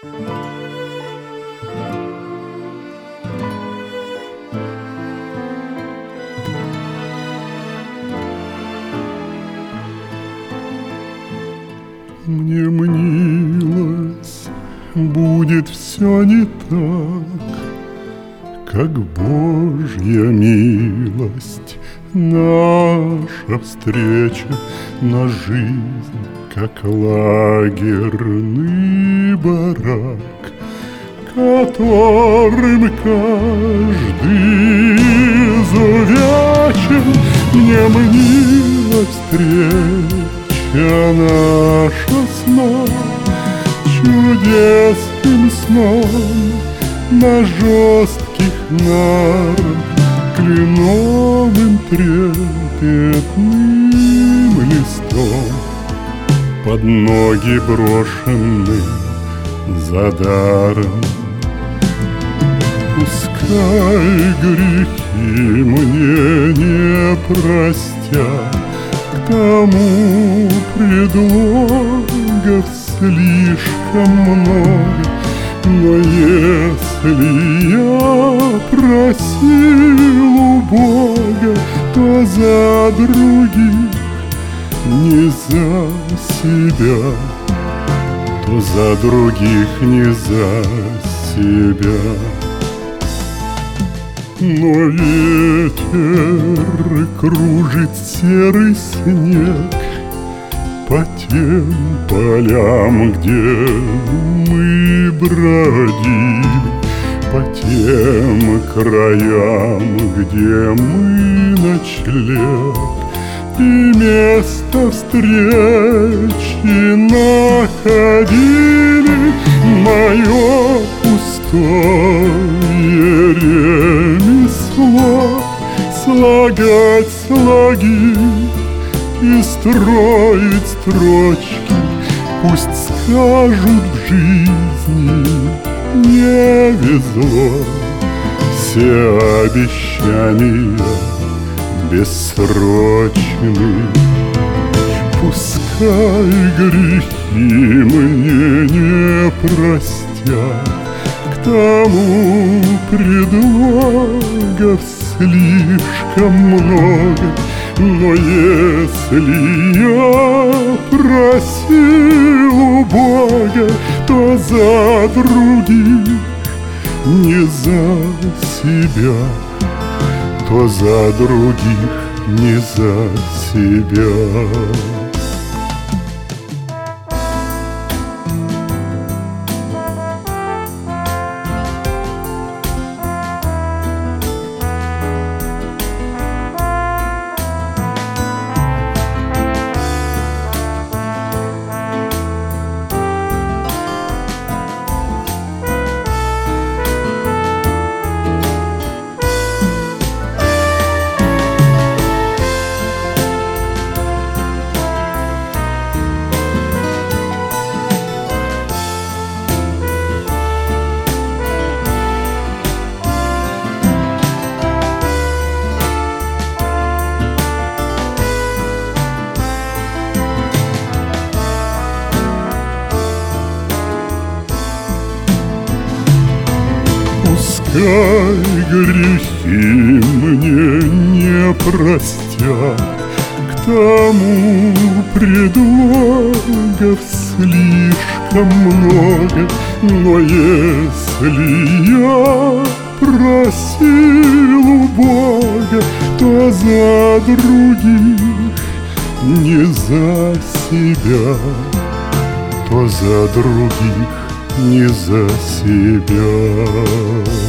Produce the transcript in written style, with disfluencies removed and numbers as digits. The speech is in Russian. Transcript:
Мне мнилось, будет все не так, как Божья милость. Наша встреча на жизнь, как лагерный барак, которым каждый изувечен. Мне мнилась встреча наша снов, чудесным сном на жестких нарах, кленовым трепетным листом, под ноги брошенным за даром. Пускай грехи мне не простят, к тому предлогов слишком много. Но если я просил у Бога, то за других, не за себя, то за других, не за себя. Но ветер кружит серый снег по тем полям, где мы бродим, по тем краям, где мы ночлег и место встречи находили. Мое пустое ремесло слагать слоги и строить строчки. Пусть скажут, в жизни не везло, все обещания бессрочны. Пускай грехи мне не простят, к тому предлогов слишком много. Но если я просил у Бога, то за других, не за себя, то за других, не за себя. Пускай грехи мне не простят, к тому предлогов слишком много. Но если я просил у Бога, то за других, не за себя, то за других, не за себя.